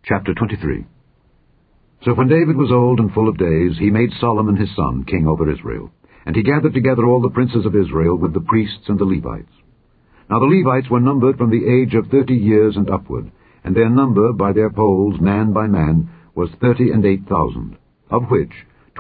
Chapter 23. So when David was old and full of days, he made Solomon his son king over Israel. And he gathered together all the princes of Israel with the priests and the Levites. Now the Levites were numbered from the age of 30 years and upward, and their number by their polls, man by man, was 38,000, of which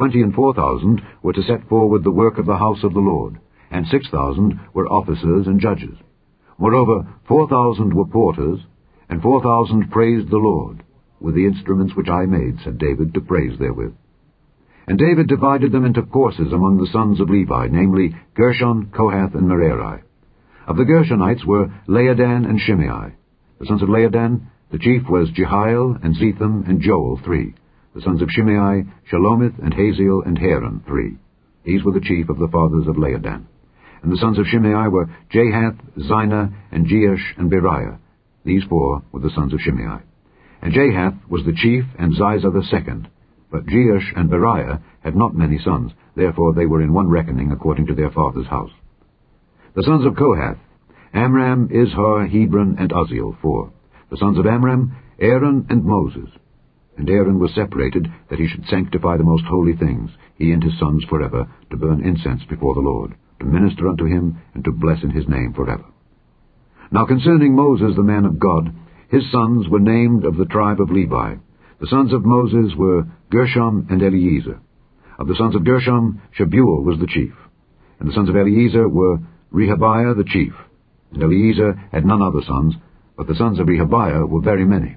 24,000 were to set forward the work of the house of the Lord, and 6,000 were officers and judges. Moreover, 4,000 were porters, and 4,000 praised the Lord, with the instruments which I made, said David, to praise therewith. And David divided them into courses among the sons of Levi, namely Gershon, Kohath, and Merari. Of the Gershonites were Laadan and Shimei. The sons of Laadan, the chief was Jehiel, and Zetham, and Joel, 3. The sons of Shimei, Shalomith, and Haziel, and Haran, 3. These were the chief of the fathers of Laadan. And the sons of Shimei were Jahath, Zina, and Jeush, and Beriah. These 4 were the sons of Shimei. And Jahath was the chief, and Ziza the second. But Jeush and Beriah had not many sons, therefore they were in one reckoning according to their father's house. The sons of Kohath, Amram, Izhar, Hebron, and Uzziel, 4. The sons of Amram, Aaron and Moses. And Aaron was separated, that he should sanctify the most holy things, he and his sons forever, to burn incense before the Lord, to minister unto him, and to bless in his name forever. Now concerning Moses the man of God, his sons were named of the tribe of Levi. The sons of Moses were Gershom and Eliezer. Of the sons of Gershom, Shebuel was the chief. And the sons of Eliezer were Rehabiah the chief. And Eliezer had none other sons, but the sons of Rehabiah were very many.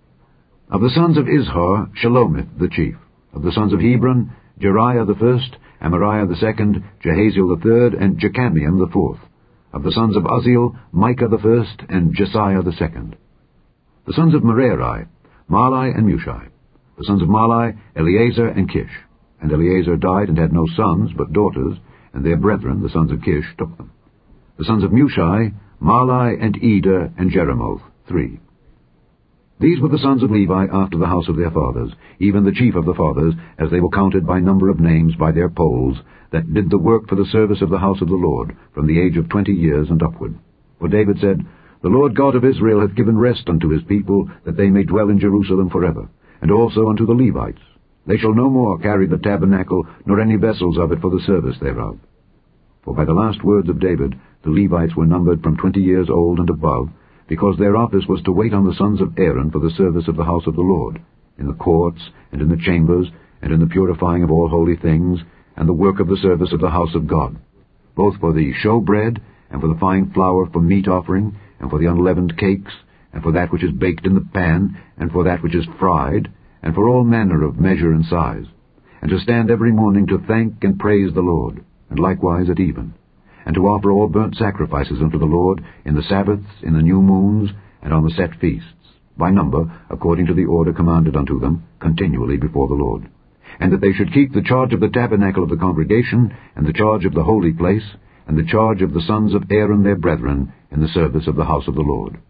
Of the sons of Izhar, Shalomith the chief. Of the sons of Hebron, Jeriah the first, Amariah the second, Jehaziel the third, and Jechamiam the fourth. Of the sons of Uzziel, Micah the first, and Jesiah the second. The sons of Merari, Mahli and Mushi. The sons of Mahli, Eleazar and Kish. And Eleazar died and had no sons, but daughters, and their brethren, the sons of Kish, took them. The sons of Mushi, Mahli and Eder and Jeremoth, 3. These were the sons of Levi after the house of their fathers, even the chief of the fathers, as they were counted by number of names by their polls, that did the work for the service of the house of the Lord, from the age of 20 years and upward. For David said, The Lord God of Israel hath given rest unto his people, that they may dwell in Jerusalem forever, and also unto the Levites. They shall no more carry the tabernacle, nor any vessels of it for the service thereof. For by the last words of David, the Levites were numbered from 20 years old and above, because their office was to wait on the sons of Aaron for the service of the house of the Lord, in the courts, and in the chambers, and in the purifying of all holy things, and the work of the service of the house of God, both for the showbread, and for the fine flour for meat offering, and for the unleavened cakes, and for that which is baked in the pan, and for that which is fried, and for all manner of measure and size, and to stand every morning to thank and praise the Lord, and likewise at even, and to offer all burnt sacrifices unto the Lord in the Sabbaths, in the new moons, and on the set feasts, by number, according to the order commanded unto them, continually before the Lord. And that they should keep the charge of the tabernacle of the congregation, and the charge of the holy place, and the charge of the sons of Aaron their brethren, in the service of the house of the Lord.